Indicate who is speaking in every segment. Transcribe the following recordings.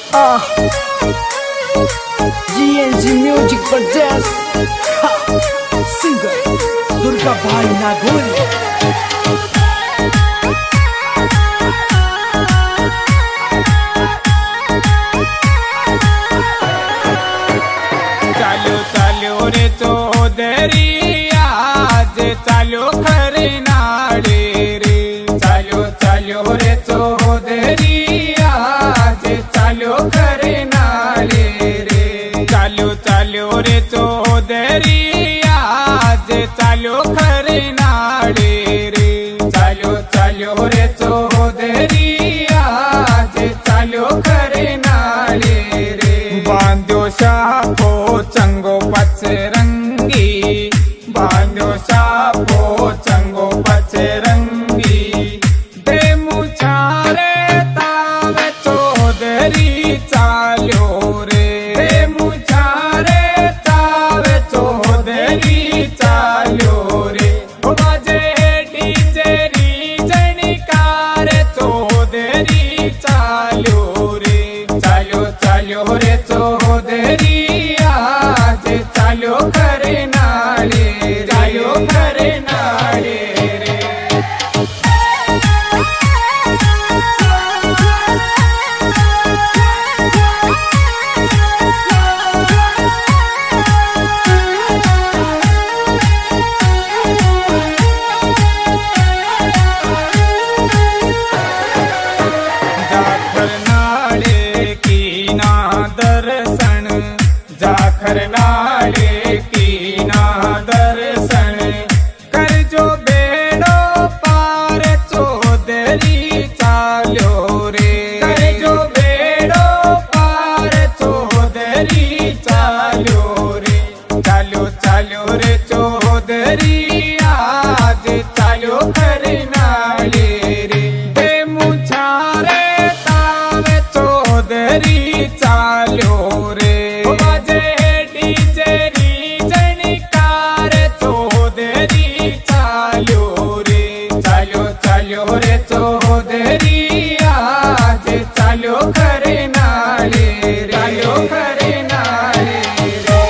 Speaker 1: GNG Music presents singer Durga Bhai Nagori।
Speaker 2: चालो चालो रे चौधरी आज चालो खरे नाड़े रे। चालो चालो रे चौधरी आज चालो खरे नाड़े रे। चालो चालो रे चौधरी आज चालो खरे नाड़े रे। चालो चालो रे चौधरी आज चालो खरे नाड़े रे। बांधो शापो चंगो पचरंगी, बांधो शापो चंगो पचरंगी। दे मुझारे तावे चौधरी चालो रे। दे मुझारे तावे चौधरी चालो रे। बाजे डीजे री जनिकार चौधरी चालो रे। चालो चालो रे चौधरी आज चालो खरे नाड़े। चालो खरे नाड़े रे। जाखर नाड़े की ना दर्शन, जाखर नाड़े की ना दर्शन। कर जो बेड़ो पार चौधरी चालो रे। कर जो बेड़ो पार चौधरी चालो रे। चालो चालो रे चौधरी आज चालो खरे नाड़े रे। दे मुझारे तावे चौधरी चालो रे। बाजे डीजे री जनिकार चौधरी चालो रे। चालो चालो रे चौधरी आज चालो खरे नाड़े रे। चालो खरे नाड़े रे।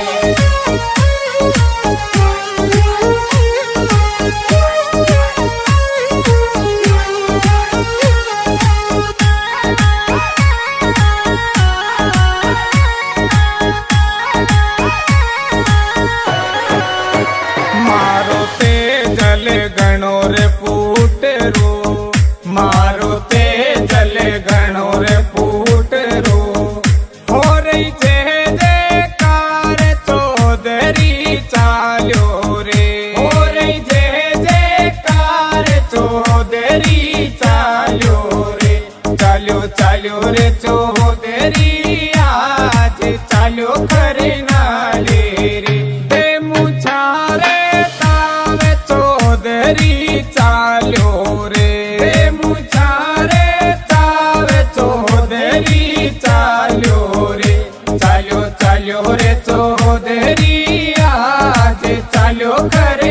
Speaker 2: मारो ते जल गणो रे पूटरो। मारो ते जल गणो रे पूटरो। हो रही जय जयकार चौधरी चालो रे। हो रही जय जयकार चौधरी चालो रे। चालो चालो रे चौधरी आज चालो खरे नाड़े रे। दे मुझारे तावे चौधरी चालो रे। दे मुझारे तावे चौधरी चालो रे। चालो चालो रे चौधरी आज चालो खरे